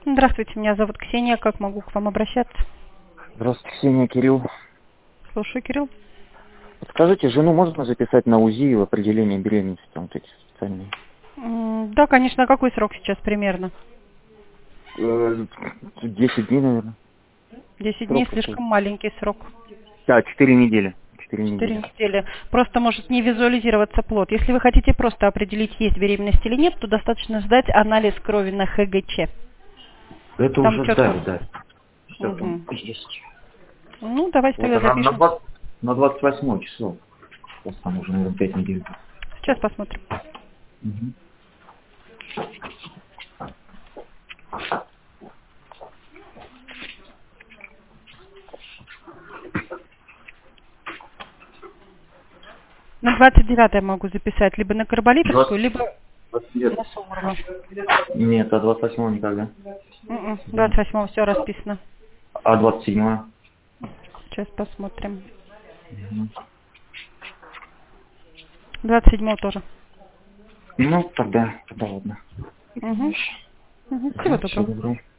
Здравствуйте, меня зовут Ксения. Как могу к вам обращаться? Здравствуйте, Ксения, Кирилл. Слушаю, Кирилл. Подскажите, жену можно записать на УЗИ в определении беременности, там вот эти специальные? Да, конечно. А какой срок сейчас примерно? 10 дней, наверное. 10 дней Срок какой? слишком маленький срок. Да, 4 недели. 4 4 недели. недели. Просто может не визуализироваться плод. Если вы хотите просто определить, есть беременность или нет, то достаточно сдать анализ крови на ХГЧ. Это Там уже четко. сдали, да. Все там Мгм. есть. Ну, давайте Вот тогда она запишем. на 28 число. Сейчас там уже, наверное, 5 недель. Сейчас посмотрим. Мгм. На 29 могу записать либо на Карболитовскую, 20 либо 29. на Суворова. Нет, а 28 никогда. 28 все расписано. А 27? Сейчас посмотрим. Угу. 27 тоже. Ну, тогда ладно. Угу. Всего Всего доброго. доброго.